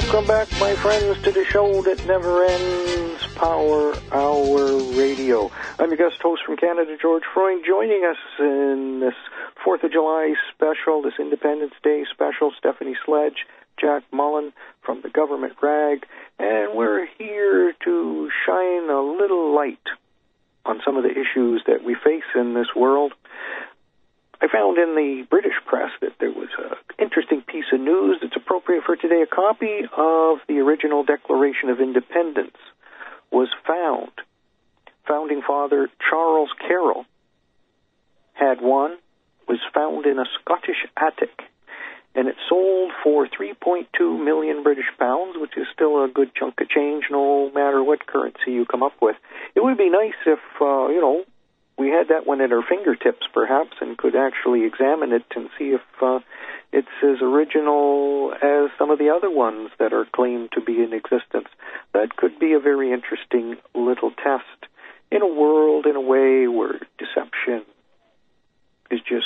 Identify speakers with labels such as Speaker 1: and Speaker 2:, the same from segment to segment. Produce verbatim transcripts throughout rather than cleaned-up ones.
Speaker 1: Welcome back, my friends, to the show that never ends, Power Hour Radio. I'm your guest host from Canada, George Freund. Joining us in this fourth of July special, this Independence Day special, Stephanie Sledge, Jack Mullen from the Government Rag, and we're here to shine a little light on some of the issues that we face in this world. I found in the British press that there was an interesting piece of news that's appropriate for today. A copy of the original Declaration of Independence was found. Founding Father Charles Carroll had one, was found in a Scottish attic, and it sold for three point two million British pounds, which is still a good chunk of change no matter what currency you come up with. It would be nice if, uh, you know, we had that one at our fingertips, perhaps, and could actually examine it and see if uh, it's as original as some of the other ones that are claimed to be in existence. That could be a very interesting little test in a world, in a way, where deception is just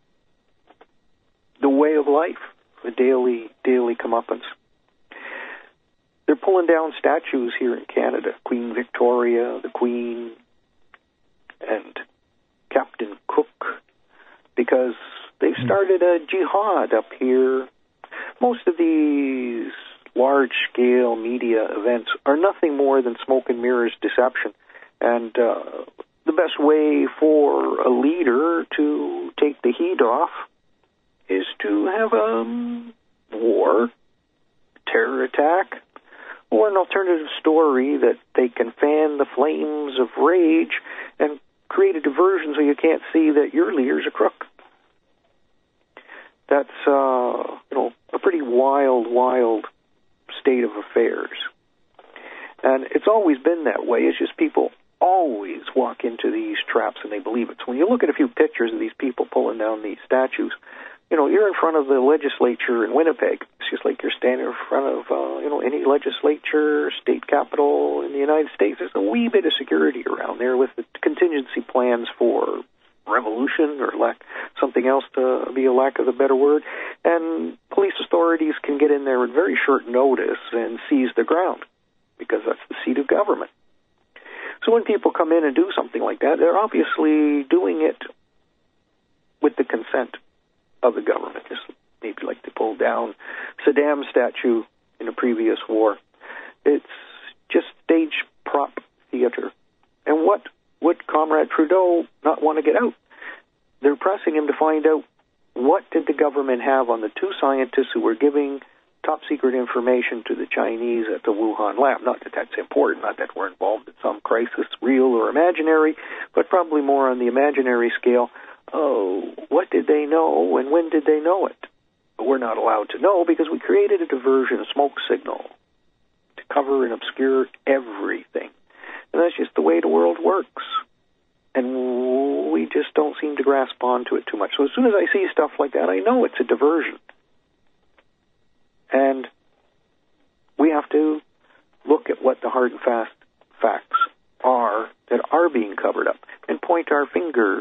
Speaker 1: the way of life, a daily, daily comeuppance. They're pulling down statues here in Canada, Queen Victoria, the Queen, and Captain Cook, because they've started a jihad up here. Most of these large-scale media events are nothing more than smoke and mirrors deception, and uh, the best way for a leader to take the heat off is to have a war, terror attack, or an alternative story that they can fan the flames of rage and create a diversion so you can't see that your leader's a crook. That's, uh, you know, a pretty wild, wild state of affairs. And it's always been that way. It's just people always walk into these traps and they believe it. So when you look at a few pictures of these people pulling down these statues, you know, you're in front of the legislature in Winnipeg. It's just like you're standing in front of, uh, you know, any legislature, state capitol in the United States. There's a wee bit of security around there with the contingency plans for revolution or lack, something else to be a lack of a better word. And police authorities can get in there at very short notice and seize the ground because that's the seat of government. So when people come in and do something like that, they're obviously doing it with the consent of the government, just maybe like they pulled down Saddam's statue in a previous war. It's just stage prop theater. And what would Comrade Trudeau not want to get out? They're pressing him to find out what did the government have on the two scientists who were giving top-secret information to the Chinese at the Wuhan lab. Not that that's important, not that we're involved in some crisis, real or imaginary, but probably more on the imaginary scale. Oh, what did they know, and when did they know it? We're not allowed to know because we created a diversion, a smoke signal, to cover and obscure everything. And that's just the way the world works. And we just don't seem to grasp onto it too much. So as soon as I see stuff like that, I know it's a diversion. And we have to look at what the hard and fast facts are that are being covered up and point our fingers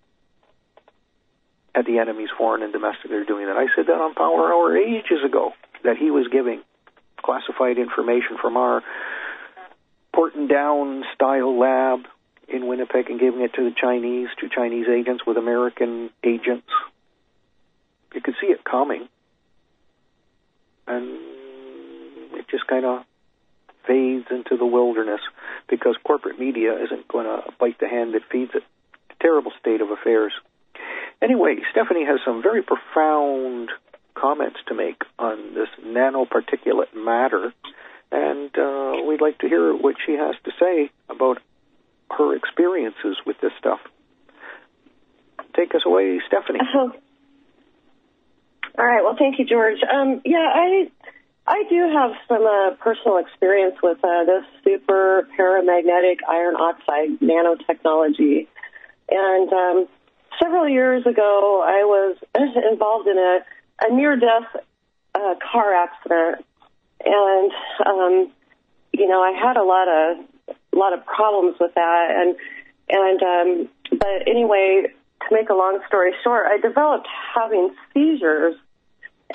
Speaker 1: at the enemies, foreign and domestic, that are doing that. I said that on Power Hour ages ago, that he was giving classified information from our Porton-Down-style lab in Winnipeg and giving it to the Chinese, to Chinese agents with American agents. You could see it coming. And it just kind of fades into the wilderness because corporate media isn't going to bite the hand that feeds it. A terrible state of affairs. Anyway, Stephanie has some very profound comments to make on this nanoparticulate matter, and uh, we'd like to hear what she has to say about her experiences with this stuff. Take us away, Stephanie.
Speaker 2: Uh-huh. All right. Well, thank you, George. Um, yeah, I I do have some uh, personal experience with uh, this super paramagnetic iron oxide nanotechnology, and um, several years ago, I was involved in a, a near-death uh, car accident, and um, you know, I had a lot of a lot of problems with that, and and um, but anyway, to make a long story short, I developed having seizures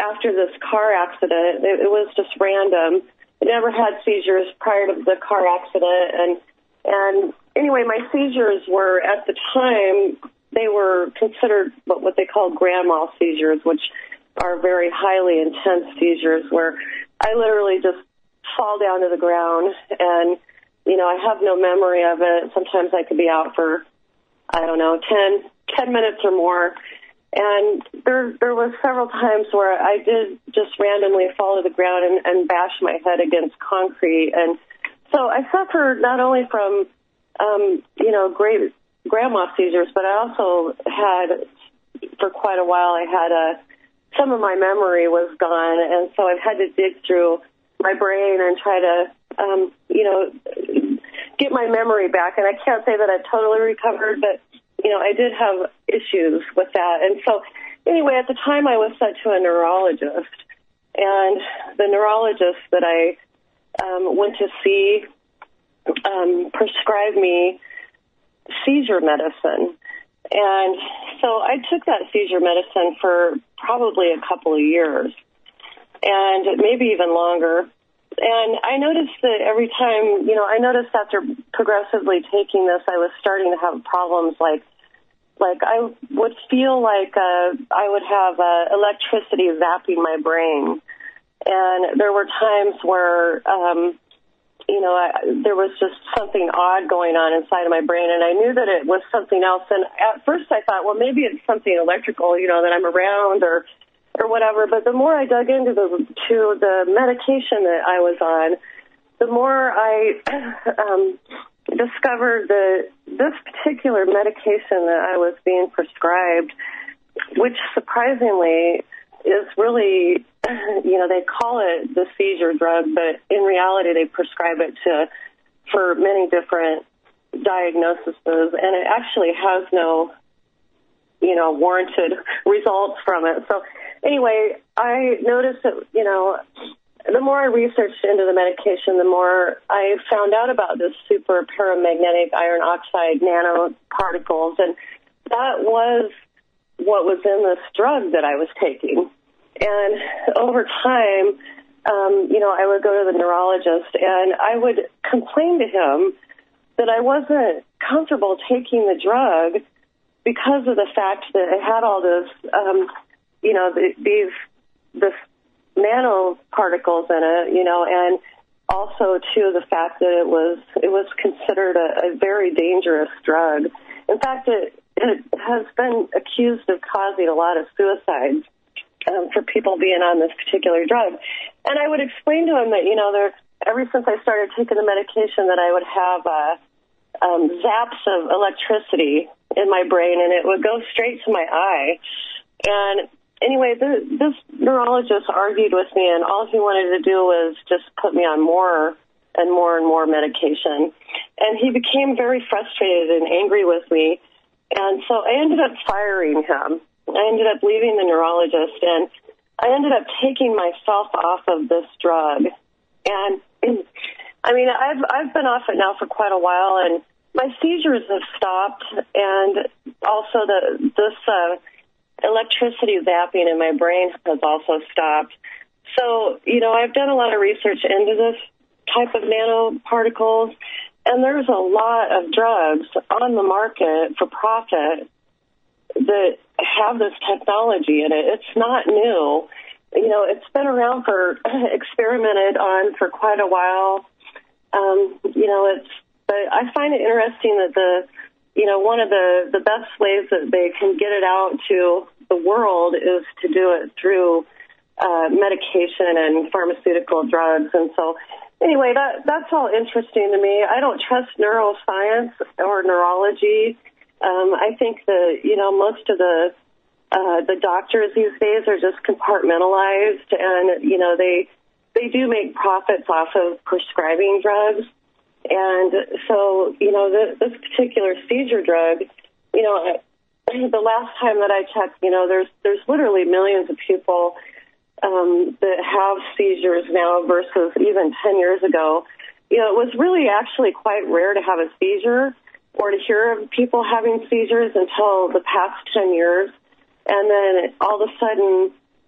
Speaker 2: after this car accident. It, it was just random. I never had seizures prior to the car accident. And, and anyway, my seizures were, at the time, they were considered what, what they call grand mal seizures, which are very highly intense seizures where I literally just fall down to the ground and, you know, I have no memory of it. Sometimes I could be out for, I don't know, ten, ten minutes or more. And there there was several times where I did just randomly fall to the ground and, and bash my head against concrete. And so I suffered not only from, um, you know, great grandma seizures, but I also had, for quite a while, I had a, some of my memory was gone. And so I've had to dig through my brain and try to, um, you know, get my memory back. And I can't say that I've totally recovered, but, you know, I did have issues with that. And so anyway, at the time I was sent to a neurologist, and the neurologist that I um, went to see um, prescribed me seizure medicine. And so I took that seizure medicine for probably a couple of years, and maybe even longer. And I noticed that every time, you know, I noticed after progressively taking this, I was starting to have problems like, like I would feel like uh, I would have uh, electricity zapping my brain. And there were times where, um, you know, I, there was just something odd going on inside of my brain, and I knew that it was something else. And at first I thought, well, maybe it's something electrical, you know, that I'm around or or whatever. But the more I dug into the to the medication that I was on, the more I um, discovered that this particular medication that I was being prescribed, which surprisingly is really, you know, they call it the seizure drug, but in reality they prescribe it to for many different diagnoses, and it actually has no, you know, warranted results from it. So anyway, I noticed that, you know, the more I researched into the medication, the more I found out about this super paramagnetic iron oxide nanoparticles, and that was what was in this drug that I was taking. And over time, um, you know, I would go to the neurologist and I would complain to him that I wasn't comfortable taking the drug because of the fact that it had all this, um, you know, the, these, this nanoparticles in it, you know, and also too the fact that it was, it was considered a, a very dangerous drug. In fact, it, it has been accused of causing a lot of suicides um, for people being on this particular drug. And I would explain to him that, you know, there, ever since I started taking the medication, that I would have uh, um, zaps of electricity in my brain, and it would go straight to my eye. And anyway, the, this neurologist argued with me, and all he wanted to do was just put me on more and more and more medication. And he became very frustrated and angry with me. And so I ended up firing him. I ended up leaving the neurologist, and I ended up taking myself off of this drug. And I mean, I've I've been off it now for quite a while, and my seizures have stopped, and also the this uh, electricity zapping in my brain has also stopped. So, you know, I've done a lot of research into this type of nanoparticles, and there's a lot of drugs on the market for profit that have this technology in it. It's not new. You know, it's been around for, experimented on for quite a while. Um, you know, it's, but I find it interesting that the, you know, one of the, the best ways that they can get it out to the world is to do it through uh, medication and pharmaceutical drugs. And so anyway, that that's all interesting to me. I don't trust neuroscience or neurology. Um, I think that, you know, most of the uh, the doctors these days are just compartmentalized, and, you know, they they do make profits off of prescribing drugs. And so, you know, the, this particular seizure drug, you know, the last time that I checked, you know, there's there's literally millions of people um, that have seizures now versus even ten years ago. You know, it was really actually quite rare to have a seizure or to hear of people having seizures until the past ten years. And then all of a sudden,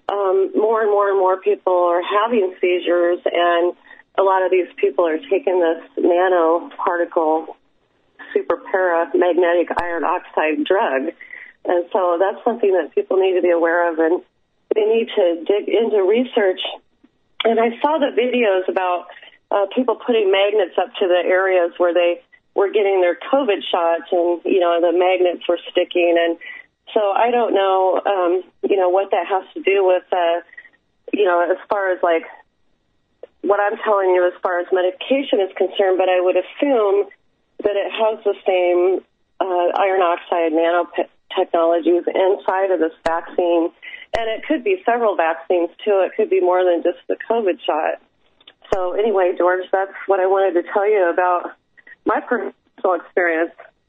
Speaker 2: um, more and more and more people are having seizures, and a lot of these people are taking this nanoparticle super paramagnetic iron oxide drug. And so that's something that people need to be aware of, and they need to dig into research. And I saw the videos about uh, people putting magnets up to the areas where they were getting their COVID shots, and, you know, the magnets were sticking. And so I don't know, um, you know, what that has to do with, uh, you know, as far as, like, what I'm telling you as far as medication is concerned, but I would assume that it has the same uh, iron oxide nanotechnologies inside of this vaccine. And it could be several vaccines, too. It could be more than just the COVID shot. So anyway, George, that's what I wanted to tell you about my personal experience.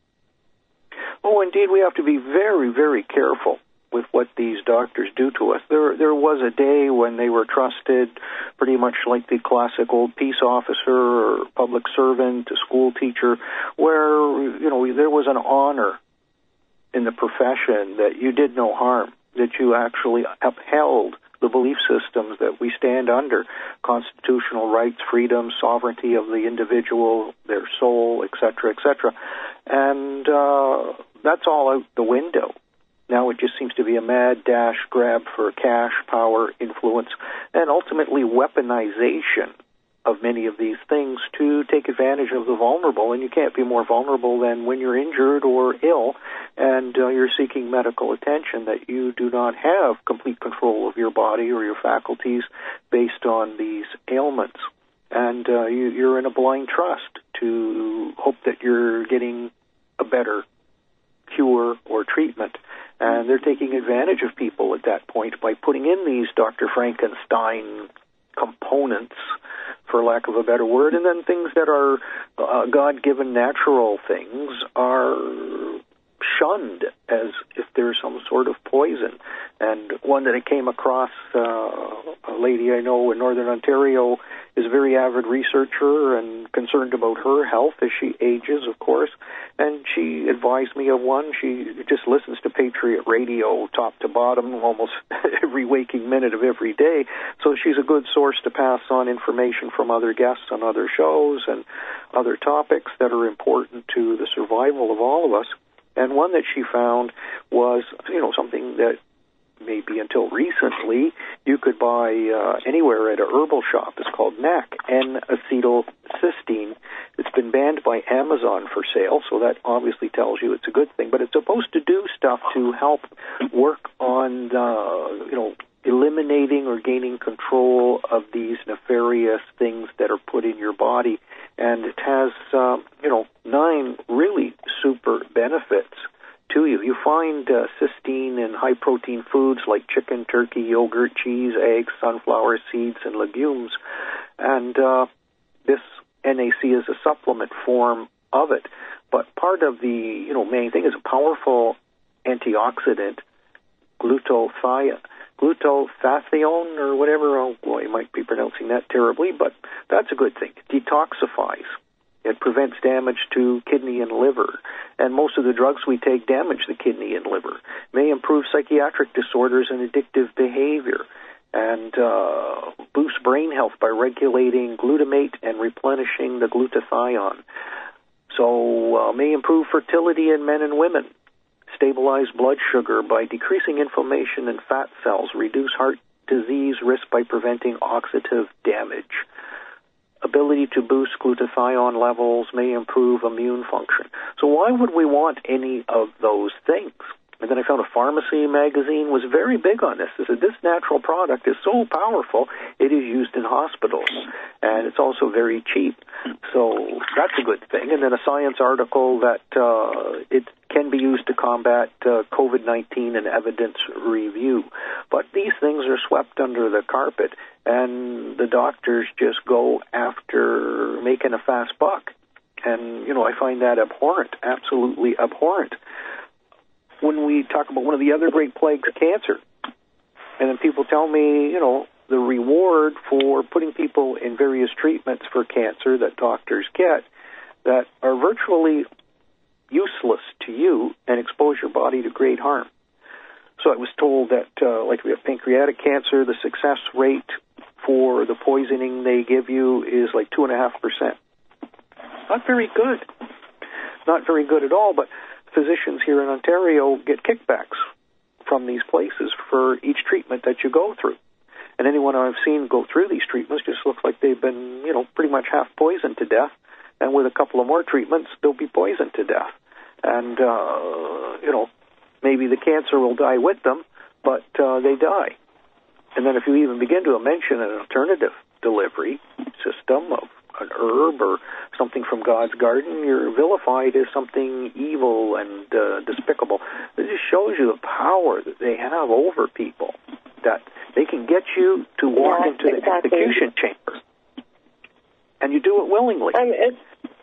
Speaker 1: Oh, indeed, we have to be very, very careful with what these doctors do to us. There there was a day when they were trusted pretty much like the classic old peace officer or public servant, a school teacher, where, you know, there was an honor in the profession that you did no harm, that you actually upheld the belief systems that we stand under, constitutional rights, freedom, sovereignty of the individual, their soul, et cetera, et cetera. And uh, that's all out the window. Now it just seems to be a mad dash grab for cash, power, influence, and ultimately weaponization of many of these things to take advantage of the vulnerable. And you can't be more vulnerable than when you're injured or ill and uh, you're seeking medical attention, that you do not have complete control of your body or your faculties based on these ailments. And uh, you, you're in a blind trust to hope that you're getting a better cure or treatment. And they're taking advantage of people at that point by putting in these Doctor Frankenstein components, for lack of a better word, and then things that are uh, God-given natural things are shunned as if there's some sort of poison. And one that I came across, uh, a lady I know in Northern Ontario is a very avid researcher and concerned about her health as she ages, of course, and she advised me of one. She just listens to Patriot Radio top to bottom almost every waking minute of every day, so she's a good source to pass on information from other guests on other shows and other topics that are important to the survival of all of us. And one that she found was, you know, something that maybe until recently you could buy uh, anywhere at a herbal shop. It's called N A C, N-acetylcysteine. It's been banned by Amazon for sale, so that obviously tells you it's a good thing. But it's supposed to do stuff to help work on, uh, you know, eliminating or gaining control of these nefarious things that are put in your body. And it has, uh, you know, nine really super benefits to you. You find uh, cysteine in high-protein foods like chicken, turkey, yogurt, cheese, eggs, sunflower seeds, and legumes. And uh, this N A C is a supplement form of it. But part of the, you know, main thing is a powerful antioxidant, glutathione. Glutathione or whatever. Oh, boy, I might be pronouncing that terribly, but that's a good thing. It detoxifies. It prevents damage to kidney and liver. And most of the drugs we take damage the kidney and liver. May improve psychiatric disorders and addictive behavior. And uh, boost brain health by regulating glutamate and replenishing the glutathione. So uh, may improve fertility in men and women. Stabilize blood sugar by decreasing inflammation in fat cells, reduce heart disease risk by preventing oxidative damage. Ability to boost glutathione levels, may improve immune function. So why would we want any of those things? And then I found a pharmacy magazine was very big on this. They said this natural product is so powerful, it is used in hospitals, and it's also very cheap. So that's a good thing. And then a science article that uh, it can be used to combat uh, COVID nineteen and evidence review. But these things are swept under the carpet, and the doctors just go after making a fast buck. And, you know, I find that abhorrent, absolutely abhorrent. When we talk about one of the other great plagues, cancer, and then people tell me, you know, the reward for putting people in various treatments for cancer that doctors get that are virtually useless to you and expose your body to great harm. So I was told that, uh, like we have pancreatic cancer, the success rate for the poisoning they give you is like two and a half percent. Not very good. Not very good at all, but physicians here in Ontario get kickbacks from these places for each treatment that you go through. And anyone I've seen go through these treatments just looks like they've been, you know, pretty much half poisoned to death. And with a couple of more treatments, they'll be poisoned to death. And, uh, you know, maybe the cancer will die with them, but uh, they die. And then if you even begin to mention an alternative delivery system of an herb or something from God's garden, you're vilified as something evil and uh, despicable. It just shows you the power that they have over people, that they can get you to walk
Speaker 2: yeah,
Speaker 1: into
Speaker 2: exactly.
Speaker 1: the execution chamber, and you do it willingly.
Speaker 2: Um, it's,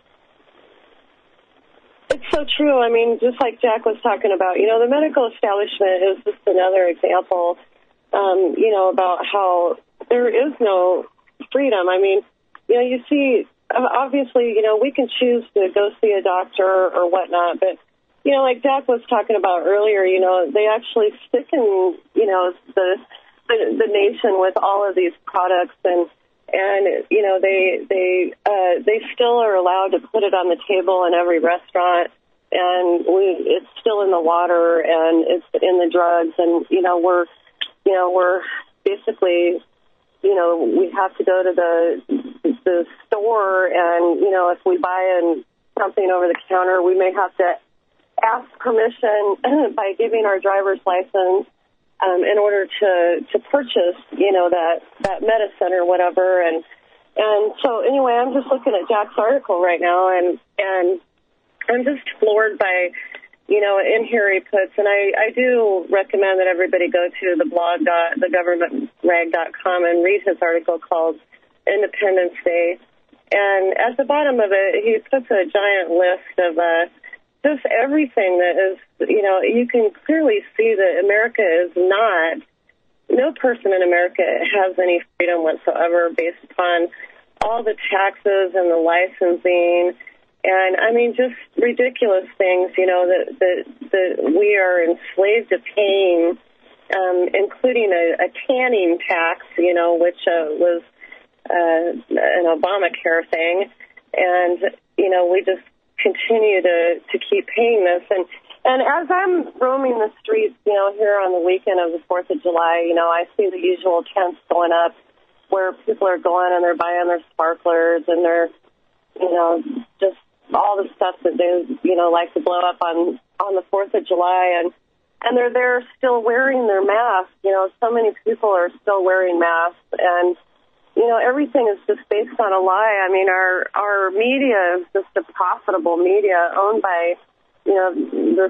Speaker 2: it's so true. I mean, just like Jack was talking about, you know, the medical establishment is just another example, um, you know, about how there is no freedom. I mean, you know, you see, obviously, you know, we can choose to go see a doctor or whatnot, but, you know, like Jack was talking about earlier, you know, they actually stick in, you know, the the, the nation with all of these products, and, and you know, they they uh, they still are allowed to put it on the table in every restaurant, and we it's still in the water, and it's in the drugs, and, you know, we're, you know, we're basically, you know, we have to go to the the store, and, you know, if we buy in something over the counter, we may have to ask permission by giving our driver's license um, in order to, to purchase, you know, that, that medicine or whatever. And and so anyway, I'm just looking at Jack's article right now, and, and I'm just floored by, you know, in here he puts, and I, I do recommend that everybody go to the blog, the government rag dot com, and read his article called Independence Day. And at the bottom of it, he puts a giant list of uh, just everything that is, you know, you can clearly see that America is not, no person in America has any freedom whatsoever based upon all the taxes and the licensing. And, I mean, just ridiculous things, you know, that, that, that we are enslaved to paying, um, including a, a tanning tax, you know, which uh, was uh, an Obamacare thing. And, you know, we just continue to, to keep paying this. And, and as I'm roaming the streets, you know, here on the weekend of the fourth of July, you know, I see the usual tents going up where people are going and they're buying their sparklers and they're, you know, just all the stuff that they, you know, like to blow up on, on the fourth of July. And, and they're there still wearing their masks. You know, so many people are still wearing masks. And, you know, everything is just based on a lie. I mean, our, our media is just a profitable media owned by, you know, the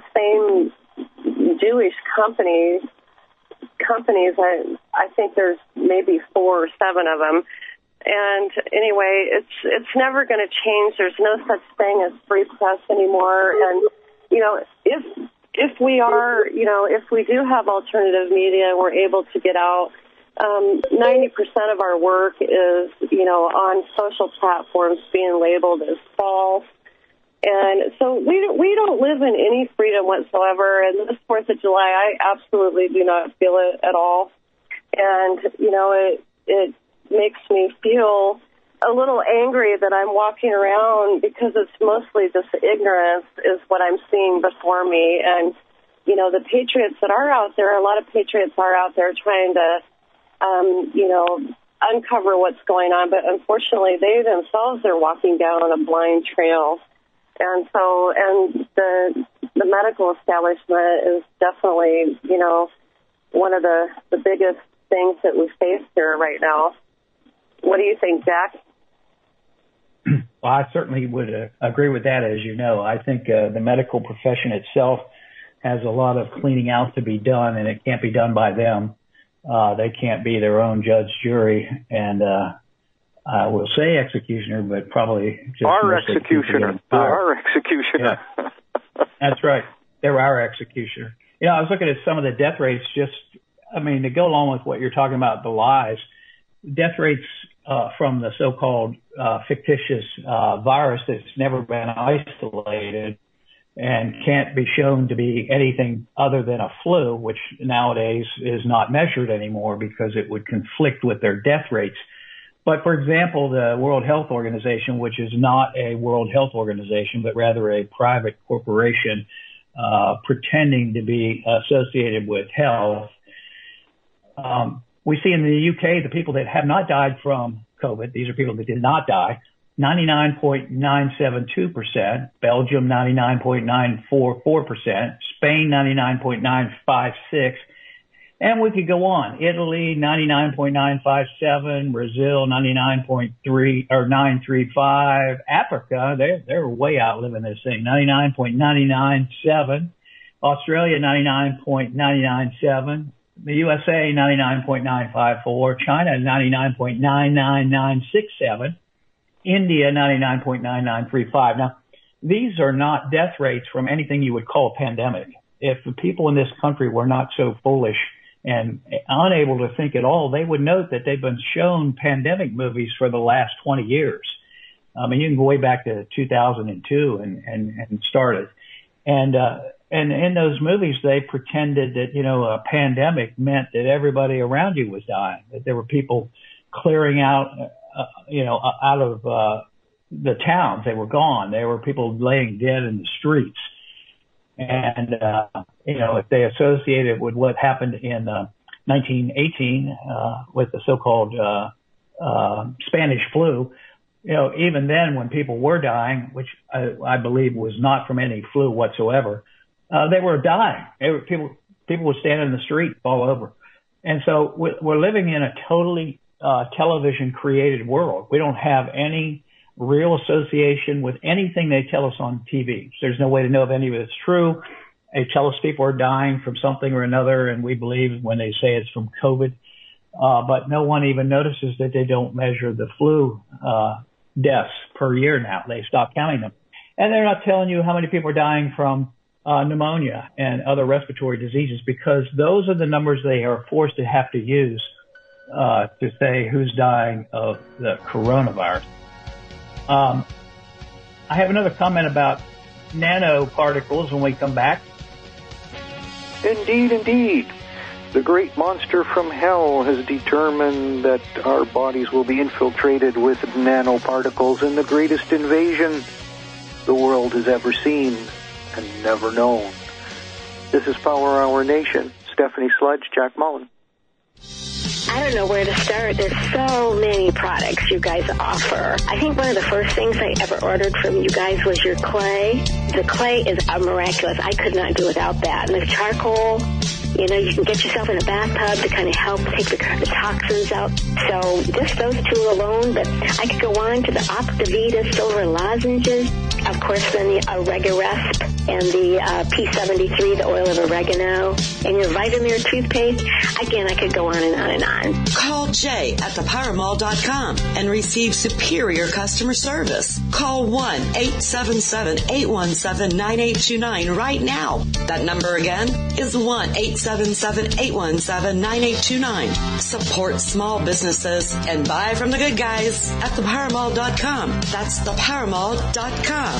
Speaker 2: same Jewish companies. Companies, I, I think there's maybe four or seven of them. And anyway, it's it's never going to change. There's no such thing as free press anymore. And, you know, if if we are, you know, if we do have alternative media, we're able to get out. Um, ninety percent of our work is, you know, on social platforms being labeled as false. And so we we don't live in any freedom whatsoever. And this fourth of July, I absolutely do not feel it at all. And, you know, it it makes me feel a little angry that I'm walking around because it's mostly just ignorance is what I'm seeing before me. And, you know, the patriots that are out there, a lot of patriots are out there trying to, um, you know, uncover what's going on. But unfortunately, they themselves are walking down a blind trail. And so, and the the medical establishment is definitely, you know, one of the, the biggest things that we face here right now. What do you think, Jack?
Speaker 3: Well, I certainly would uh, agree with that, as you know. I think uh, the medical profession itself has a lot of cleaning out to be done, and it can't be done by them. Uh, they can't be their own judge, jury, and uh, I will say executioner, but probably just
Speaker 1: our executioner. Our executioner.
Speaker 3: Yeah. That's right. They're our executioner. You know, I was looking at some of the death rates. Just, I mean, to go along with what you're talking about, the lies, death rates uh, from the so-called uh, fictitious uh, virus that's never been isolated and can't be shown to be anything other than a flu, which nowadays is not measured anymore because it would conflict with their death rates. But for example, the World Health Organization, which is not a World Health Organization, but rather a private corporation, uh, pretending to be associated with health, um, we see in the U K, the people that have not died from COVID, these are people that did not die, ninety-nine point nine seven two percent, Belgium ninety-nine point nine four four percent, Spain ninety-nine point nine five six, and we could go on. Italy ninety-nine point nine five seven, Brazil ninety-nine point three or nine three five, Africa, they're they're way outliving this thing, ninety-nine point nine nine seven, Australia ninety-nine point nine nine seven, the U S A ninety-nine point nine five four, China ninety-nine point nine nine nine six seven, India ninety-nine point nine nine three five. Now, these are not death rates from anything you would call a pandemic. If the people in this country were not so foolish and unable to think at all, they would note that they've been shown pandemic movies for the last twenty years. I mean, you can go way back to two thousand two and, and, and started. And, uh, and in those movies, they pretended that, you know, a pandemic meant that everybody around you was dying, that there were people clearing out, uh, you know, out of, uh, the towns. They were gone. There were people laying dead in the streets. And, uh, you know, if they associated with what happened in, uh, nineteen eighteen, uh, with the so-called, uh, uh, Spanish flu, you know, even then when people were dying, which I, I believe was not from any flu whatsoever, uh, they were dying. They were, people, people would stand in the street all over. And so we're, we're living in a totally, uh, television created world. We don't have any real association with anything they tell us on T V. There's no way to know if any of it's true. They tell us people are dying from something or another, and we believe when they say it's from COVID. Uh, but no one even notices that they don't measure the flu uh, deaths per year now. They stopped counting them. And they're not telling you how many people are dying from uh, pneumonia and other respiratory diseases, because those are the numbers they are forced to have to use uh, to say who's dying of the coronavirus. Um, I have another comment about nanoparticles when we come back.
Speaker 1: Indeed, indeed. The great monster from hell has determined that our bodies will be infiltrated with nanoparticles in the greatest invasion the world has ever seen and never known. This is Power Hour Nation. Stephanie Sledge, Jack Mullen.
Speaker 4: I don't know where to start. There's so many products you guys offer. I think one of the first things I ever ordered from you guys was your clay. The clay is uh, miraculous. I could not do without that. And the charcoal, you know, you can get yourself in a bathtub to kind of help take the, the toxins out. So just those two alone, but I could go on to the Optivita silver lozenges. Of course, then the Oregaresp and the uh, P seventy-three, the oil of oregano, and your Vitamir toothpaste. Again, I could go on and on and on.
Speaker 5: Call Jay at the power mall dot com and receive superior customer service. Call one eight seven seven, eight one seven, nine eight two nine right now. That number again is one eight seven seven, eight one seven, nine eight two nine. Support small businesses and buy from the good guys at the power mall dot com. That's the power mall dot com.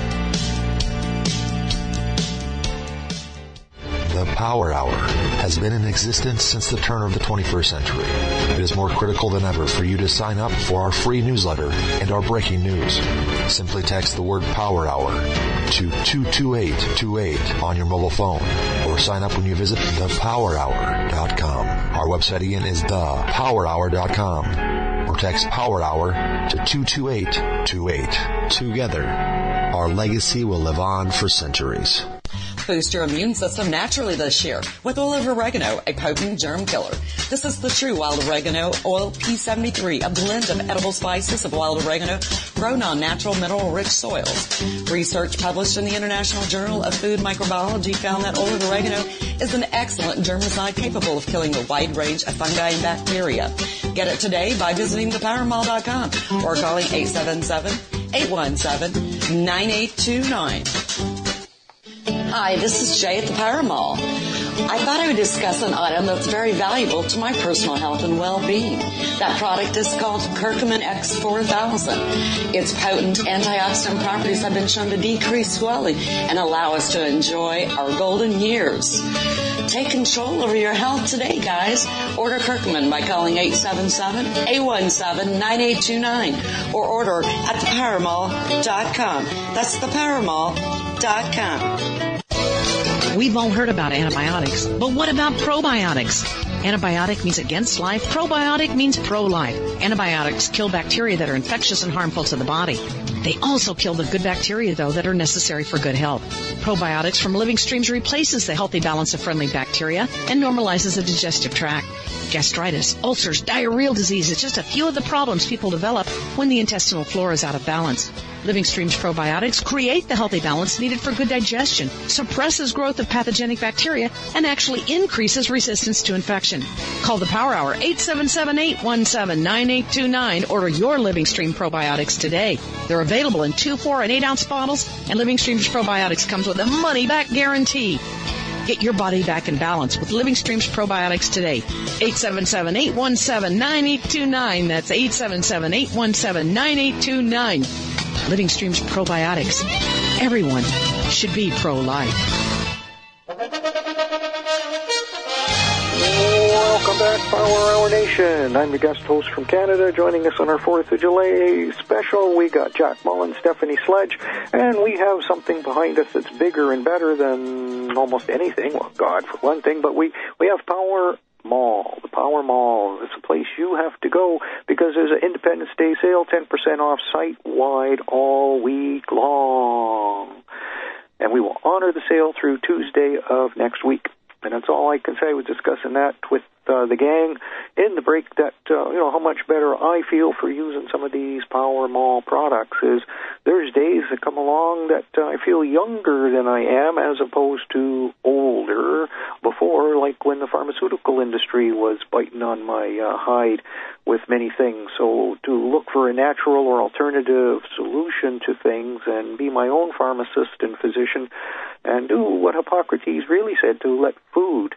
Speaker 6: The Power Hour has been in existence since the turn of the twenty-first century. It is more critical than ever for you to sign up for our free newsletter and our breaking news. Simply text the word Power Hour to two two eight two eight on your mobile phone, or sign up when you visit the power hour dot com. Our website again is the power hour dot com, or text Power Hour to two two eight two eight. Together, our legacy will live on for centuries.
Speaker 5: Boost your immune system naturally this year with oil of oregano, a potent germ killer. This is the true wild oregano oil P seventy-three, a blend of edible spices of wild oregano grown on natural mineral-rich soils. Research published in the International Journal of Food Microbiology found that oil of oregano is an excellent germicide capable of killing a wide range of fungi and bacteria. Get it today by visiting the power mall dot com or calling eight seven seven, eight one seven, nine eight two nine. Hi, this is Jay at the Power Mall. I thought I would discuss an item that's very valuable to my personal health and well-being. That product is called Curcumin X four thousand. Its potent antioxidant properties have been shown to decrease swelling and allow us to enjoy our golden years. Take control over your health today, guys. Order Curcumin by calling eight seven seven, eight one seven, nine eight two nine or order at the power mall dot com. That's the power mall dot com.
Speaker 7: We've all heard about antibiotics, but what about probiotics? Antibiotic means against life. Probiotic means pro-life. Antibiotics kill bacteria that are infectious and harmful to the body. They also kill the good bacteria, though, that are necessary for good health. Probiotics from Living Streams replaces the healthy balance of friendly bacteria and normalizes the digestive tract. Gastritis, ulcers, diarrheal disease is just a few of the problems people develop when the intestinal flora is out of balance. Living Streams probiotics create the healthy balance needed for good digestion, suppresses growth of pathogenic bacteria, and actually increases resistance to infection. Call the Power Hour, eight seven seven, eight one seven, nine eight two nine. Order your Living Stream probiotics today. They're available in two, four, and eight ounce bottles, and Living Streams probiotics comes with a money-back guarantee. Get your body back in balance with Living Streams probiotics today. eight seven seven, eight one seven, nine eight two nine. That's eight seven seven, eight one seven, nine eight two nine. Living Streams probiotics. Everyone should be pro-life.
Speaker 1: Welcome back, Power Hour Nation. I'm your guest host from Canada. Joining us on our fourth of July special, we got Jack Mullen, Stephanie Sledge, and we have something behind us that's bigger and better than almost anything. Well, God, for one thing, but we, we have Power Mall. The Power Mall. It's a place you have to go because there's an Independence Day sale, ten percent off site-wide all week long. And we will honor the sale through Tuesday of next week. And that's all I can say. I was discussing that with uh, the gang in the break, that, uh, you know, how much better I feel for using some of these Power Mall products is there's days that come along that uh, I feel younger than I am as opposed to older before, like when the pharmaceutical industry was biting on my uh, hide with many things. So to look for a natural or alternative solution to things and be my own pharmacist and physician and do what Hippocrates really said, to let food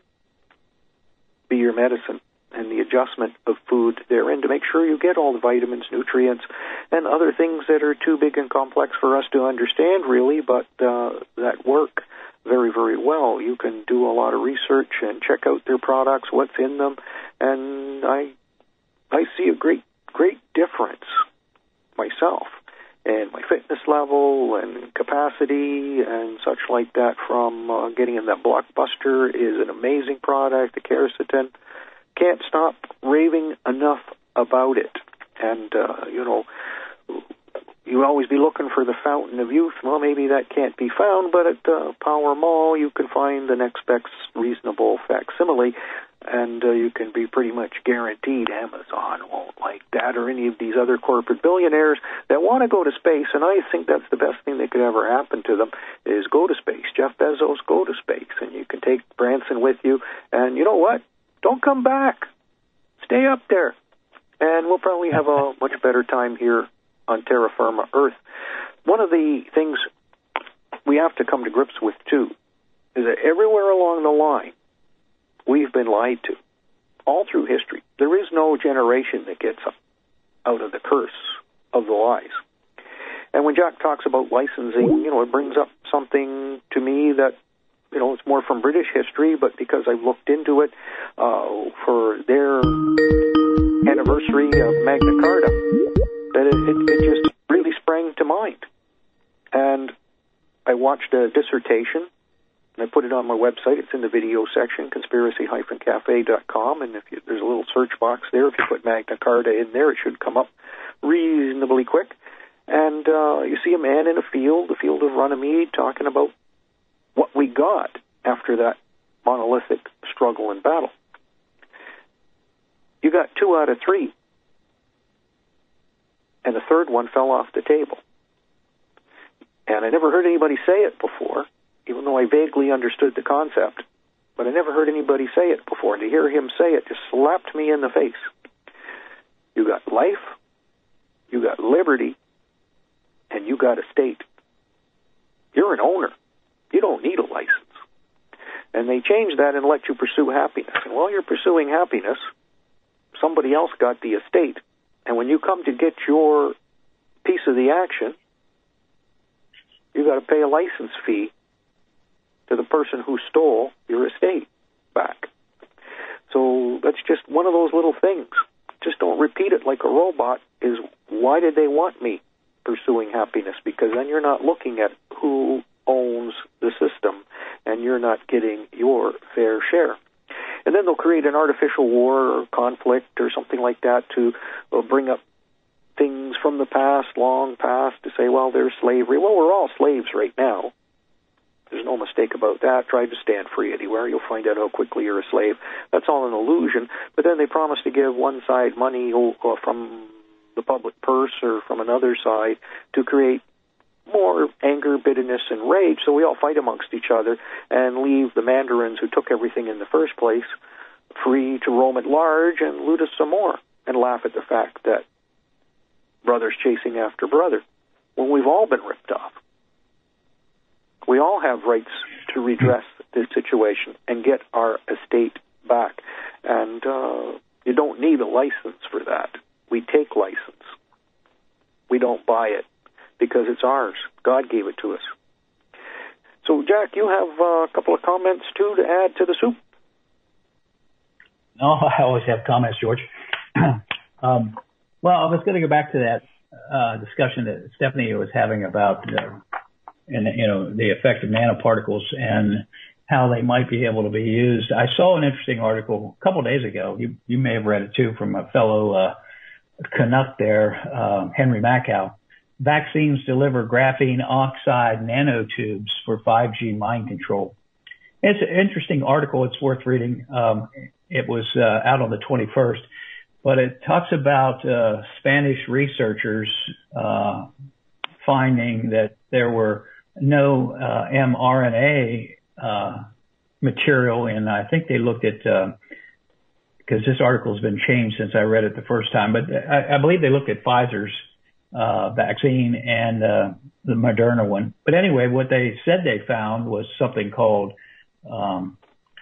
Speaker 1: be your medicine and the adjustment of food therein to make sure you get all the vitamins, nutrients, and other things that are too big and complex for us to understand really, but uh, that work very, very well. You can do a lot of research and check out their products, what's in them, and I I see a great, great difference myself and my fitness level and capacity and such like that from uh, getting in that Blockbuster is an amazing product. The Quercetin, can't stop raving enough about it. And, uh, you know, you always be looking for the fountain of youth. Well, maybe that can't be found, but at uh, Power Mall you can find the next best reasonable facsimile, and uh, you can be pretty much guaranteed Amazon won't like that, or any of these other corporate billionaires that want to go to space. And I think that's the best thing that could ever happen to them, is go to space. Jeff Bezos, go to space, and you can take Branson with you. And you know what? Don't come back. Stay up there. And we'll probably have a much better time here on terra firma Earth. One of the things we have to come to grips with, too, is that everywhere along the line, we've been lied to, all through history. There is no generation that gets out of the curse of the lies. And when Jack talks about licensing, you know, it brings up something to me that, you know, it's more from British history, but because I've looked into it uh, for their anniversary of Magna Carta, that it, it, it just really sprang to mind. And I watched a dissertation, and I put it on my website. It's in the video section, conspiracy dash cafe dot com, and if you, there's a little search box there. If you put Magna Carta in there, it should come up reasonably quick. And uh, you see a man in a field, the field of Runnymede, talking about what we got after that monolithic struggle and battle. You got two out of three, and the third one fell off the table. And I never heard anybody say it before, even though I vaguely understood the concept, but I never heard anybody say it before. And to hear him say it just slapped me in the face. You got life, you got liberty, and you got a state. You're an owner. You don't need a license. And they changed that and let you pursue happiness. And while you're pursuing happiness, somebody else got the estate. And when you come to get your piece of the action, you got to pay a license fee to the person who stole your estate back. So that's just one of those little things. Just don't repeat it like a robot. Is why did they want me pursuing happiness? Because then you're not looking at who owns the system, and you're not getting your fair share. And then they'll create an artificial war or conflict or something like that to uh, bring up things from the past, long past, to say, well, there's slavery. Well, we're all slaves right now. There's no mistake about that. Try to stand free anywhere. You'll find out how quickly you're a slave. That's all an illusion. But then they promise to give one side money from the public purse or from another side to create more anger, bitterness, and rage. So we all fight amongst each other and leave the mandarins who took everything in the first place free to roam at large and loot us some more and laugh at the fact that brother's chasing after brother when we've all been ripped off. We all have rights to redress this situation and get our estate back. And uh, you don't need a license for that. We take license. We don't buy it because it's ours. God gave it to us. So, Jack, you have uh, a couple of comments, too, to add to the soup?
Speaker 3: No, I always have comments, George. um, well, I was going to go back to that uh, discussion that Stephanie was having about uh, and you know the effect of nanoparticles and how they might be able to be used. I saw an interesting article a couple of days ago. You you may have read it too, from a fellow uh, Canuck there, uh, Henry Macau. Vaccines deliver graphene oxide nanotubes for five G mind control. It's an interesting article. It's worth reading. Um, it was uh, out on the twenty-first, but it talks about uh, Spanish researchers uh, finding that there were no uh, mRNA uh, material, and I think they looked at, because uh, this article has been changed since I read it the first time, but I, I believe they looked at Pfizer's uh, vaccine and uh, the Moderna one. But anyway, what they said they found was something called um,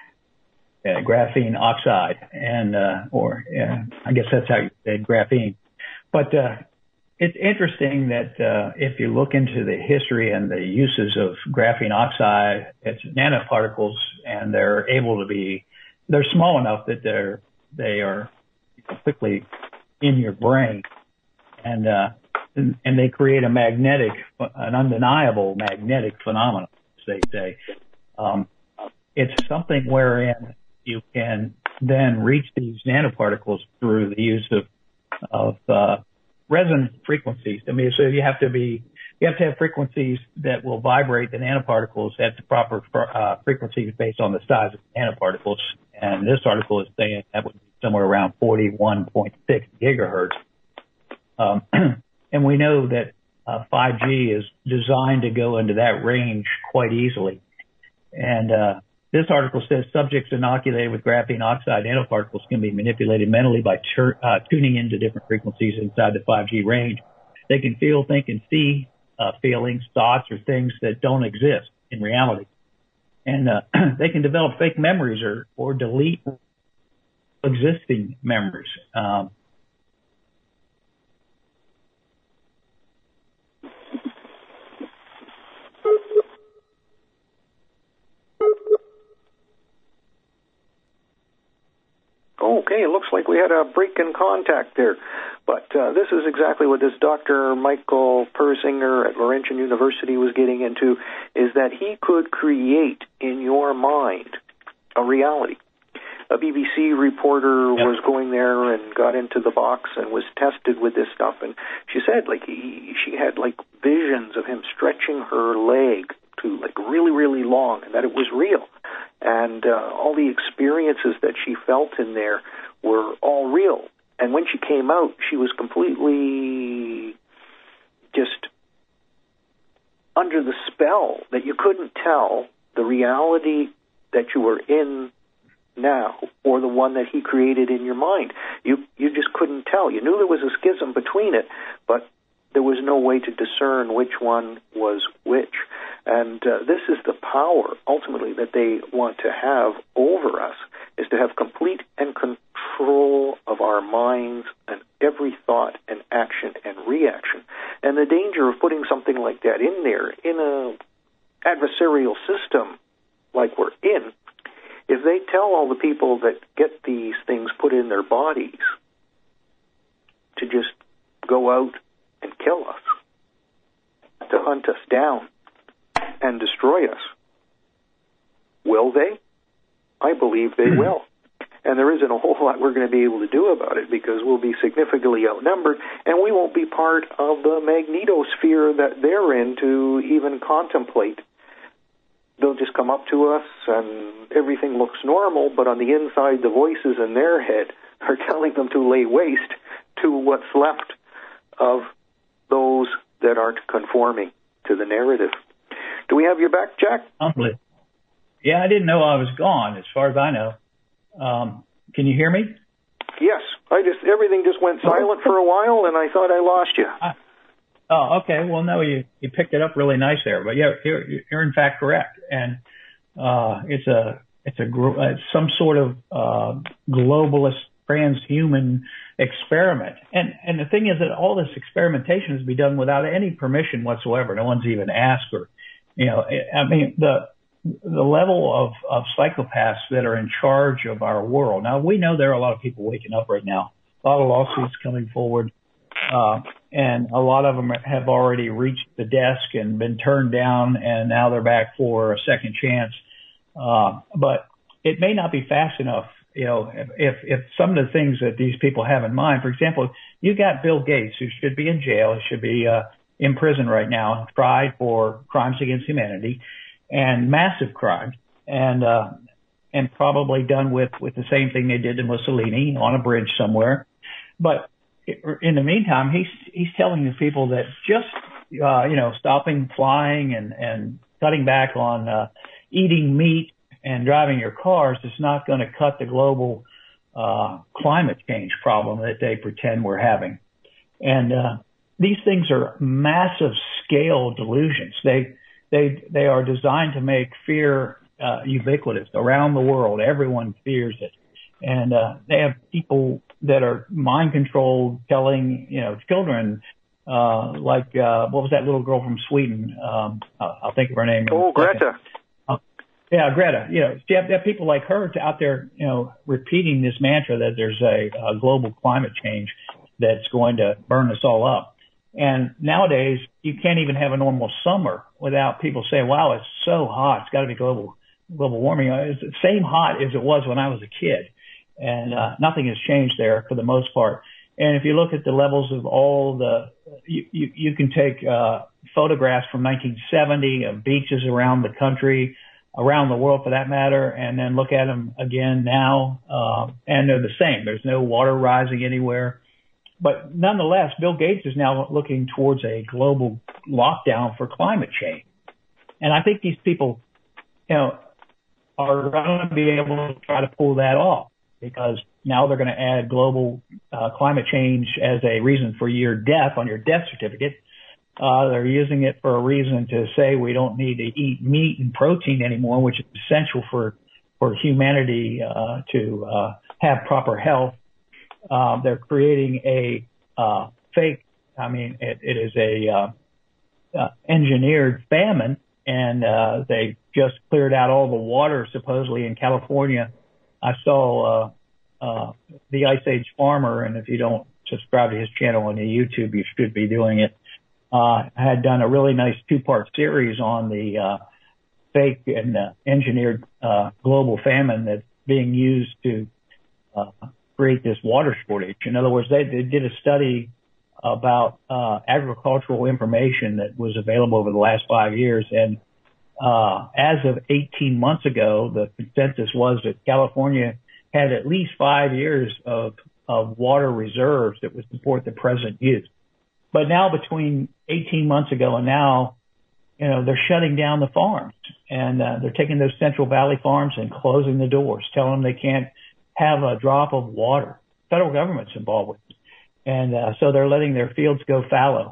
Speaker 3: uh, graphene oxide, and uh, or uh, I guess that's how you say graphene. But uh, it's interesting that uh, if you look into the history and the uses of graphene oxide, it's nanoparticles, and they're able to be, they're small enough that they're they are quickly in your brain, and uh, and, and they create a magnetic, an undeniable magnetic phenomenon, as they say. Um, it's something wherein you can then reach these nanoparticles through the use of of uh, resonant frequencies. I mean, so you have to be, you have to have frequencies that will vibrate the nanoparticles at the proper uh, frequencies based on the size of the nanoparticles. And this article is saying that would be somewhere around forty-one point six gigahertz. Um, and we know that uh, five G is designed to go into that range quite easily. And uh, this article says subjects inoculated with graphene oxide nanoparticles can be manipulated mentally by tur- uh, tuning into different frequencies inside the five G range. They can feel, think, and see uh, feelings, thoughts, or things that don't exist in reality. And uh, they can develop fake memories or, or delete existing memories. Um,
Speaker 1: Okay, it looks like we had a break in contact there. But uh, this is exactly what this Doctor Michael Persinger at Laurentian University was getting into, is that he could create in your mind a reality. A B B C reporter yep. was going there and got into the box and was tested with this stuff. And she said, like, he, she had, like, visions of him stretching her leg to, like, really, really long, and that it was real. And uh, all the experiences that she felt in there were all real. And when she came out, she was completely just under the spell that you couldn't tell the reality that you were in now or the one that he created in your mind. You you just couldn't tell. You knew there was a schism between it, but there was no way to discern which one was which. And uh, this is the power, ultimately, that they want to have over us, is to have complete and control of our minds and every thought and action and reaction. And the danger of putting something like that in there, in a adversarial system like we're in, if they tell all the people that get these things put in their bodies to just go out and kill us, to hunt us down and destroy us, will they? I believe they will. And there isn't a whole lot we're going to be able to do about it, because we'll be significantly outnumbered, and we won't be part of the magnetosphere that they're in to even contemplate. They'll just come up to us and everything looks normal, but on the inside, the voices in their head are telling them to lay waste to what's left of those that aren't conforming to the narrative. Do we have your back, Jack?
Speaker 3: Unbelievable. Yeah, I didn't know I was gone, as far as I know. Um, can you hear me?
Speaker 1: Yes. I just everything just went silent for a while, and I thought I lost you.
Speaker 3: I, oh, okay. Well, no, you, you picked it up really nice there. But yeah, you're, you're in fact correct. And uh, it's a it's a it's some sort of uh, globalist transhuman experiment. And and the thing is that all this experimentation is to be done without any permission whatsoever. No one's even asked, or you know, I mean the. the level of, of psychopaths that are in charge of our world. Now, we know there are a lot of people waking up right now, a lot of lawsuits coming forward, uh, and a lot of them have already reached the desk and been turned down, and now they're back for a second chance. Uh, but it may not be fast enough. You know, if, if some of the things that these people have in mind, for example, you got Bill Gates, who should be in jail, he should be uh, in prison right now, tried for crimes against humanity and massive crimes, and uh, and probably done with, with the same thing they did to Mussolini on a bridge somewhere. But in the meantime, he's he's telling the people that just uh, you know stopping flying and, and cutting back on uh, eating meat and driving your cars is not going to cut the global uh, climate change problem that they pretend we're having. And uh, these things are massive scale delusions. They They they are designed to make fear uh, ubiquitous around the world. Everyone fears it, and uh, they have people that are mind controlled, telling you know children uh, like uh, what was that little girl from Sweden? Um, I'll, I'll think of her name.
Speaker 1: Oh, Greta.
Speaker 3: Uh, yeah, Greta. You know, you have, you have people like her to, out there, you know, repeating this mantra that there's a, a global climate change that's going to burn us all up. And nowadays, you can't even have a normal summer without people saying, wow, it's so hot. It's got to be global global warming. It's the same hot as it was when I was a kid. And uh, nothing has changed there for the most part. And if you look at the levels of all the, you, you, you can take uh, photographs from nineteen seventy of beaches around the country, around the world for that matter, and then look at them again now, uh, and they're the same. There's no water rising anywhere. But nonetheless, Bill Gates is now looking towards a global lockdown for climate change. And I think these people, you know, are going to be able to try to pull that off, because now they're going to add global uh, climate change as a reason for your death on your death certificate. Uh, they're using it for a reason to say we don't need to eat meat and protein anymore, which is essential for, for humanity uh, to uh, have proper health. Uh, they're creating a uh, fake, I mean, it, it is a uh, uh, engineered famine, and uh, they just cleared out all the water supposedly in California. I saw uh, uh, the Ice Age Farmer, and if you don't subscribe to his channel on the YouTube, you should be doing it. Uh, I had done a really nice two-part series on the uh, fake and uh, engineered uh, global famine that's being used to uh, create this water shortage. In other words, they, they did a study about uh, agricultural information that was available over the last five years. And uh, as of eighteen months ago, the consensus was that California had at least five years of, of water reserves that would support the present use. But now between eighteen months ago and now, you know, they're shutting down the farms, and uh, they're taking those Central Valley farms and closing the doors, telling them they can't have a drop of water. Federal government's involved with it. And uh, so they're letting their fields go fallow.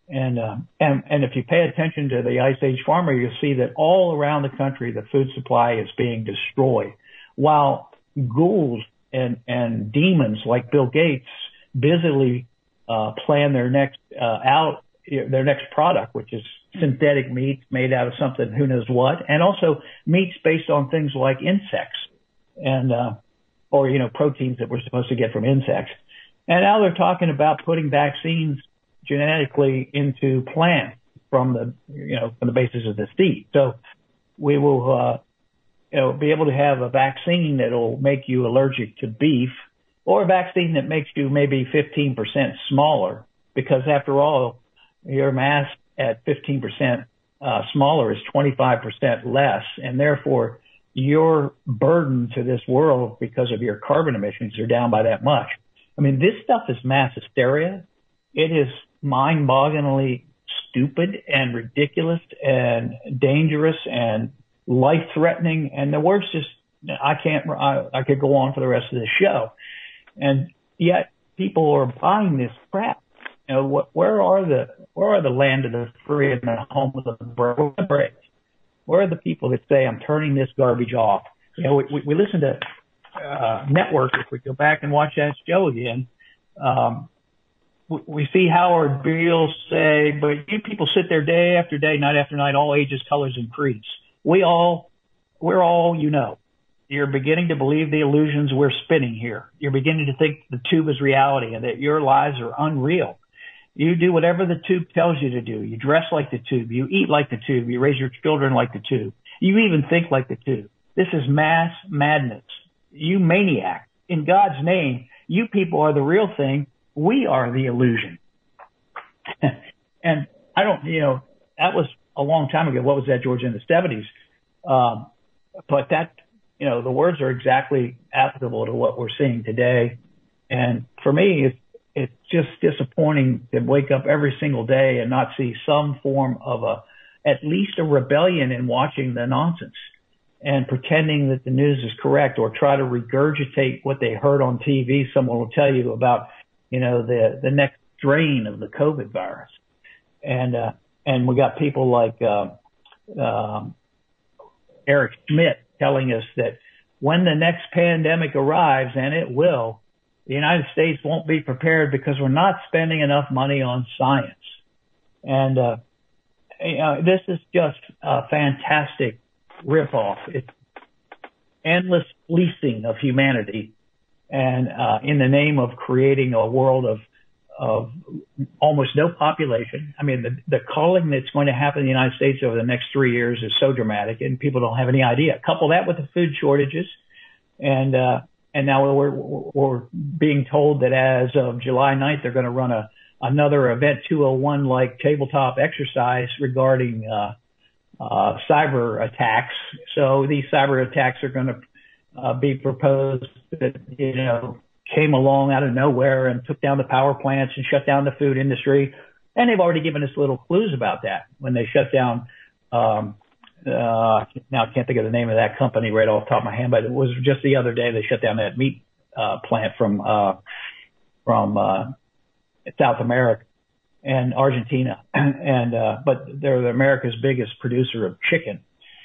Speaker 3: And, uh, and, and if you pay attention to the Ice Age farmer, you'll see that all around the country, the food supply is being destroyed, while ghouls and, and demons like Bill Gates busily, uh, plan their next, uh, out, their next product, which is synthetic meat made out of something, who knows what, and also meats based on things like insects and, uh, or, you know, proteins that we're supposed to get from insects. And now they're talking about putting vaccines genetically into plants from the, you know, from the basis of the seed. So we will, uh, you know, be able to have a vaccine that'll make you allergic to beef, or a vaccine that makes you maybe fifteen percent smaller, because after all, your mass at fifteen percent uh, smaller is twenty-five percent less, and therefore your burden to this world because of your carbon emissions are down by that much. I mean, this stuff is mass hysteria. It is mind-bogglingly stupid and ridiculous and dangerous and life-threatening. And the worst is, I can't, I, I could go on for the rest of the show. And yet people are buying this crap. You know, what, where are the, where are the land of the free and the home of the brave? Where are the people that say, I'm turning this garbage off? You know, we, we, we listen to, uh, network. If we go back and watch that show again, um, we, we see Howard Beale say, but you people sit there day after day, night after night, all ages, colors, and creeds. We all, we're all, you know, you're beginning to believe the illusions we're spinning here. You're beginning to think the tube is reality and that your lives are unreal. You do whatever the tube tells you to do. You dress like the tube. You eat like the tube. You raise your children like the tube. You even think like the tube. This is mass madness. You maniac. In God's name, you people are the real thing. We are the illusion. And I don't, you know, that was a long time ago. What was that, George, in the seventies? Um, but that, you know, the words are exactly applicable to what we're seeing today. And for me, it's, it's just disappointing to wake up every single day and not see some form of a, at least a rebellion in watching the nonsense and pretending that the news is correct, or try to regurgitate what they heard on T V. Someone will tell you about, you know, the, the next strain of the COVID virus. And, uh, and we got people like, uh, um, Eric Schmidt telling us that when the next pandemic arrives, and it will, the United States won't be prepared because we're not spending enough money on science. And, uh, you know, this is just a fantastic ripoff. It's endless fleecing of humanity, and, uh, in the name of creating a world of, of almost no population. I mean, the, the culling that's going to happen in the United States over the next three years is so dramatic, and people don't have any idea. Couple that with the food shortages, and, uh, and now we're, we're being told that as of July ninth, they're going to run a, another Event two oh one like tabletop exercise regarding, uh, uh, cyber attacks. So these cyber attacks are going to, uh, be proposed that, you know, came along out of nowhere and took down the power plants and shut down the food industry. And they've already given us little clues about that when they shut down, um, uh, now I can't think of the name of that company right off the top of my head, but it was just the other day they shut down that meat, uh, plant from, uh, from, uh, South America and Argentina. And, uh, but they're America's biggest producer of chicken.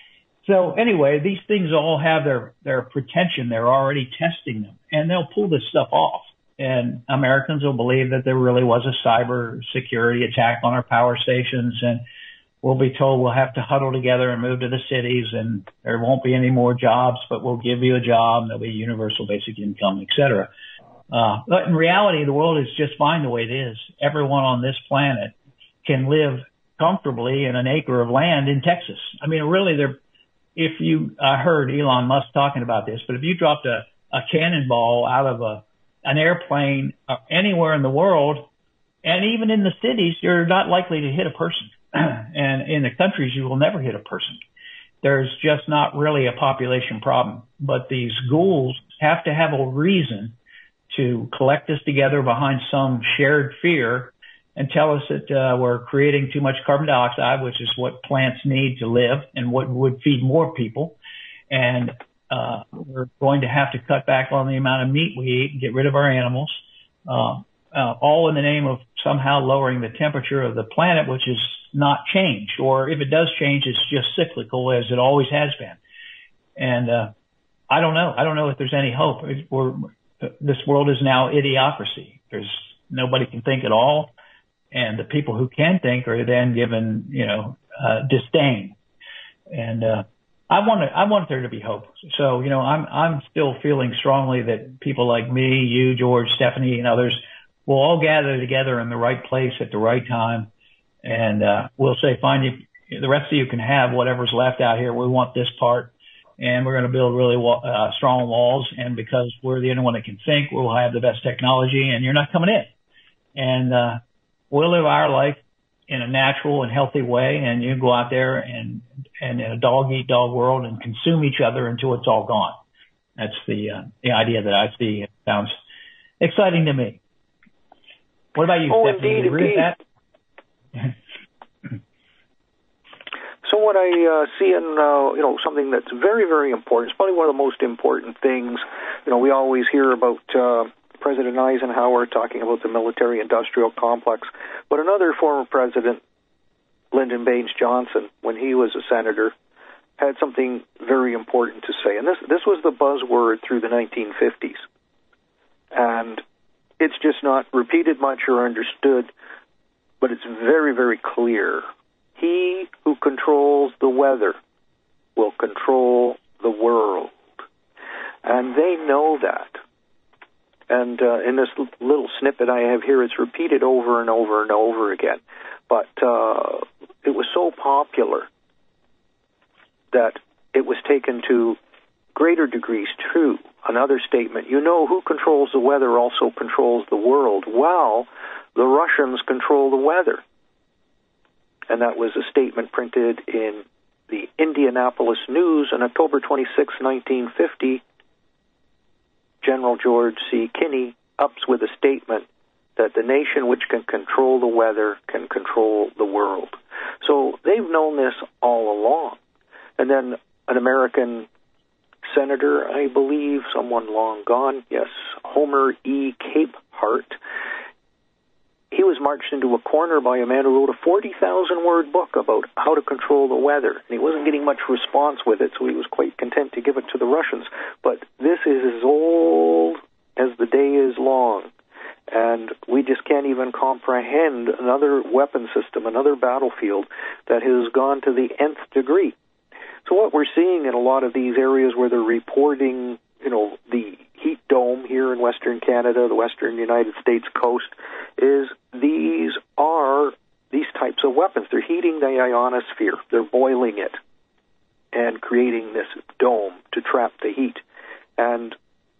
Speaker 3: So anyway, these things all have their, their pretension. They're already testing them, and they'll pull this stuff off. And Americans will believe that there really was a cyber security attack on our power stations, and we'll be told we'll have to huddle together and move to the cities, and there won't be any more jobs, but we'll give you a job, and there'll be universal basic income, et cetera. Uh, but in reality, the world is just fine the way it is. Everyone on this planet can live comfortably in an acre of land in Texas. I mean, really, they're, if you, I heard Elon Musk talking about this, but if you dropped a, a cannonball out of a, an airplane uh, anywhere in the world, and even in the cities, you're not likely to hit a person. And in the countries, you will never hit a person. There's just not really a population problem. But these ghouls have to have a reason to collect us together behind some shared fear and tell us that uh, we're creating too much carbon dioxide, which is what plants need to live and what would feed more people. And uh, we're going to have to cut back on the amount of meat we eat and get rid of our animals. Uh, uh, all in the name of somehow lowering the temperature of the planet, which is not changed, or if it does change, it's just cyclical as it always has been. And uh, I don't know. I don't know if there's any hope. We're, this world is now idiocracy. There's nobody can think at all, and the people who can think are then given, you know, uh, disdain. And uh, I want to, I want there to be hope. So, you know, I'm I'm still feeling strongly that people like me, you, George, Stephanie, and others will all gather together in the right place at the right time. And uh, we'll say, fine, you, the rest of you can have whatever's left out here. We want this part, and we're going to build really uh, strong walls. And because we're the only one that can think, we'll have the best technology, and you're not coming in. And uh, we'll live our life in a natural and healthy way, and you go out there and, and in a dog-eat-dog world and consume each other until it's all gone. That's the uh, the idea that I see. It sounds exciting to me. What about you,
Speaker 1: oh,
Speaker 3: Stephanie?
Speaker 1: Indeed,
Speaker 3: Do you agree
Speaker 1: indeed.
Speaker 3: with that?
Speaker 1: So what I uh, see in, uh, you know, something that's very, very important, it's probably one of the most important things, you know, we always hear about uh, President Eisenhower talking about the military-industrial complex, but another former president, Lyndon Baines Johnson, when he was a senator, had something very important to say. And this, this was the buzzword through the nineteen fifties. And it's just not repeated much or understood, but it's very, very clear. He who controls the weather will control the world. And they know that. And uh, in this little snippet I have here, it's repeated over and over and over again. But uh, it was so popular that it was taken to greater degrees true. Another statement, you know who controls the weather also controls the world. Well, the Russians control the weather. And that was a statement printed in the Indianapolis News on October twenty-sixth, nineteen fifty. General George C. Kinney ups with a statement that the nation which can control the weather can control the world. So they've known this all along. And then an American senator, I believe, someone long gone, yes, Homer E. Capehart, he was marched into a corner by a man who wrote a forty thousand word book about how to control the weather. And he wasn't getting much response with it, so he was quite content to give it to the Russians. But this is as old as the day is long. And we just can't even comprehend another weapon system, another battlefield that has gone to the nth degree. So what we're seeing in a lot of these areas where they're reporting, you know, the heat dome here in Western Canada, the Western United States coast, is these are these types of weapons. They're heating the ionosphere. They're boiling it and creating this dome to trap the heat. And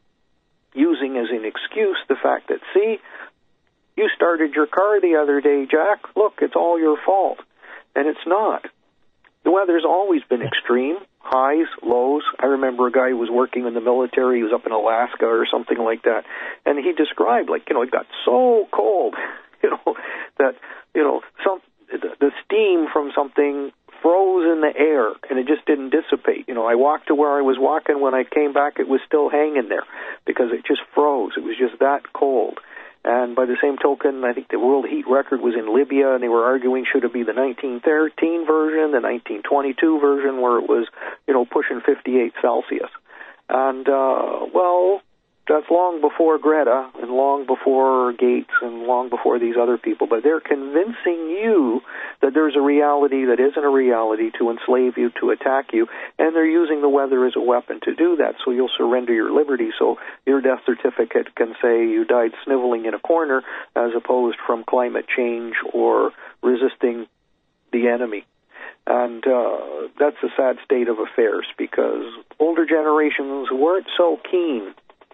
Speaker 1: using as an excuse the fact that, see, you started your car the other day, Jack. Look, it's all your fault. And it's not. The weather's always been extreme, highs, lows. I remember a guy who was working in the military. He was up in Alaska or something like that. And he described, like, you know, it got so cold, you know, that, you know, some the steam from something froze in the air, and it just didn't dissipate. You know, I walked to where I was walking. When I came back, it was still hanging there because it just froze. It was just that cold. And by the same token, I think the world heat record was in Libya, and they were arguing should it be the nineteen thirteen version, the nineteen twenty-two version, where it was, you know, pushing fifty-eight Celsius. And, uh, well, that's long before Greta and long before Gates and long before these other people. But they're convincing you that there's a reality that isn't a reality to enslave you, to attack you, and they're using the weather as a weapon to do that. So you'll surrender your liberty. So your death certificate can say you died sniveling in a corner as opposed from climate change or resisting the enemy. And uh, that's a sad state of affairs because older generations weren't so keen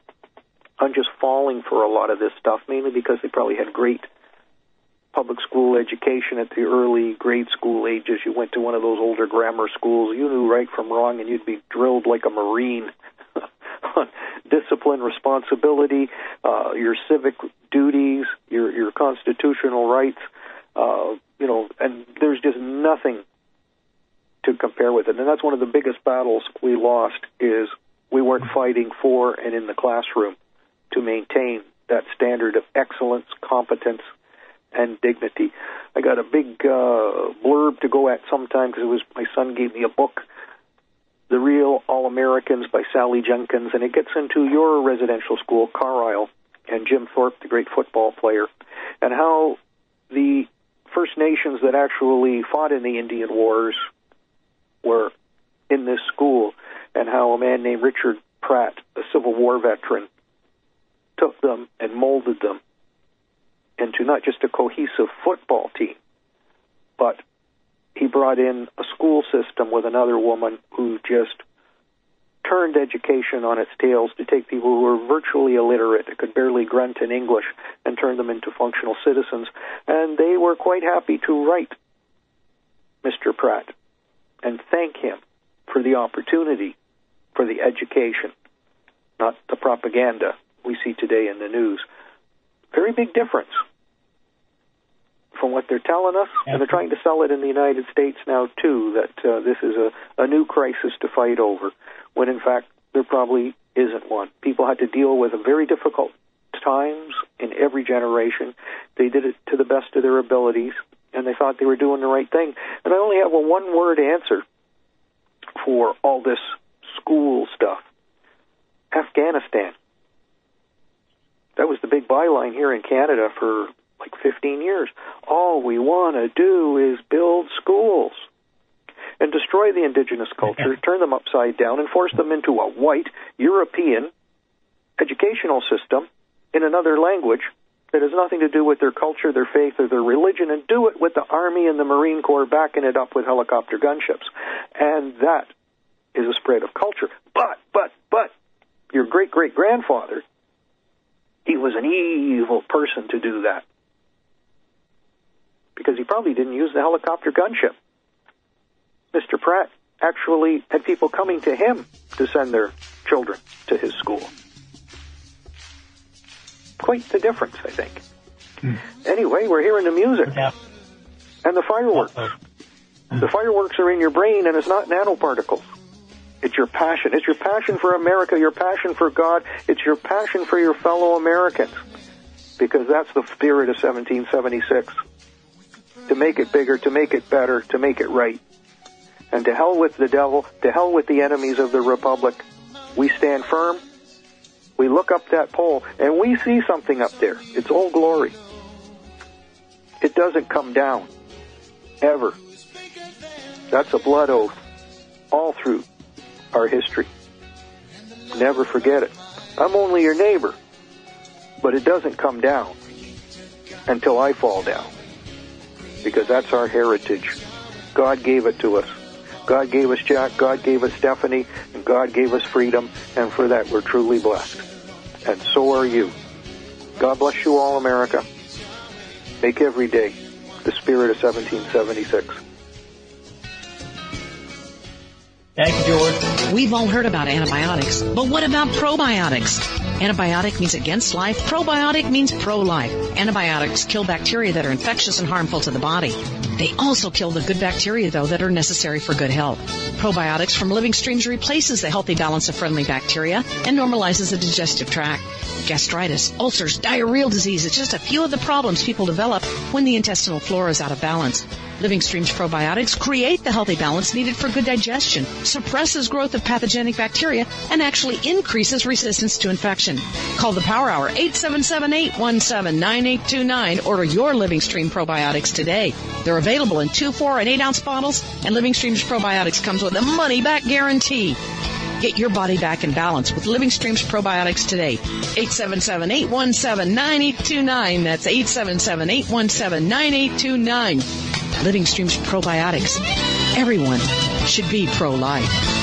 Speaker 1: on just falling for a lot of this stuff, mainly because they probably had great public school education at the early grade school ages. You went to one of those older grammar schools, you knew right from wrong, and you'd be drilled like a Marine on discipline, responsibility, uh, your civic duties, your, your constitutional rights, uh, you know, and there's just nothing to compare with it. And that's one of the biggest battles we lost is we weren't fighting for and in the classroom to maintain that standard of excellence, competence, and dignity. I got a big uh, blurb to go at sometime because it was my son gave me a book, The Real All-Americans by Sally Jenkins, and it gets into your residential school, Carlisle, and Jim Thorpe, the great football player, and how the First Nations that actually fought in the Indian Wars were in this school, and how a man named Richard Pratt, a Civil War veteran, took them and molded them into not just a cohesive football team, but he brought in a school system with another woman who just turned education on its tails to take people who were virtually illiterate, that could barely grunt in English, and turn them into functional citizens. And they were quite happy to write Mister Pratt and thank him for the opportunity, for the education, not the propaganda we see today in the news. Very big difference from what they're telling us, and they're trying to sell it in the United States now, too, that uh, this is a, a new crisis to fight over, when in fact there probably isn't one. People had to deal with very difficult times in every generation. They did it to the best of their abilities, and they thought they were doing the right thing. And I only have a one-word answer for all this school stuff. Afghanistan. That was the big byline here in Canada for like fifteen years. All we want to do is build schools and destroy the indigenous culture, turn them upside down, and force them into a white European educational system in another language that has nothing to do with their culture, their faith, or their religion, and do it with the Army and the Marine Corps backing it up with helicopter gunships. And that is a spread of culture. But, but, but, your great-great-grandfather, he was an evil person to do that, because he probably didn't use the helicopter gunship. Mister Pratt actually had people coming to him to send their children to his school. Quite the difference, I think. Hmm. Anyway, we're hearing the music. Yeah. And the fireworks. Uh-oh. The fireworks are in your brain, and it's not nanoparticles. It's your passion. It's your passion for America, your passion for God. It's your passion for your fellow Americans, because that's the spirit of seventeen seventy-six. To make it bigger, to make it better, to make it right. And to hell with the devil, to hell with the enemies of the Republic. We stand firm. We look up that pole, and we see something up there. It's Old Glory. It doesn't come down, ever. That's a blood oath all through our history. Never forget it. I'm only your neighbor, but it doesn't come down until I fall down, because that's our heritage. God gave it to us. God gave us Jack, God gave us Stephanie, and God gave us freedom, and for that we're truly blessed. And so are you. God bless you all, America. Make every day the spirit of seventeen seventy-six.
Speaker 3: Thank you, George.
Speaker 7: We've all heard about antibiotics, but what about probiotics? Antibiotic means against life. Probiotic means pro-life. Antibiotics kill bacteria that are infectious and harmful to the body. They also kill the good bacteria, though, that are necessary for good health. Probiotics from Living Streams replaces the healthy balance of friendly bacteria and normalizes the digestive tract. Gastritis, ulcers, diarrheal disease, it's just a few of the problems people develop when the intestinal flora is out of balance. Living Streams probiotics create the healthy balance needed for good digestion, suppresses growth of pathogenic bacteria, and actually increases resistance to infection. Call the Power Hour, eight seven seven, eight one seven, nine eight two nine. Order your Living Stream probiotics today. They're available in two, four, and eight ounce bottles, and Living Streams probiotics comes with a money-back guarantee. Get your body back in balance with Living Streams probiotics today. eight seven seven, eight one seven, nine eight two nine. That's eight seven seven, eight one seven, nine eight two nine. Living Streams probiotics. Everyone should be pro-life.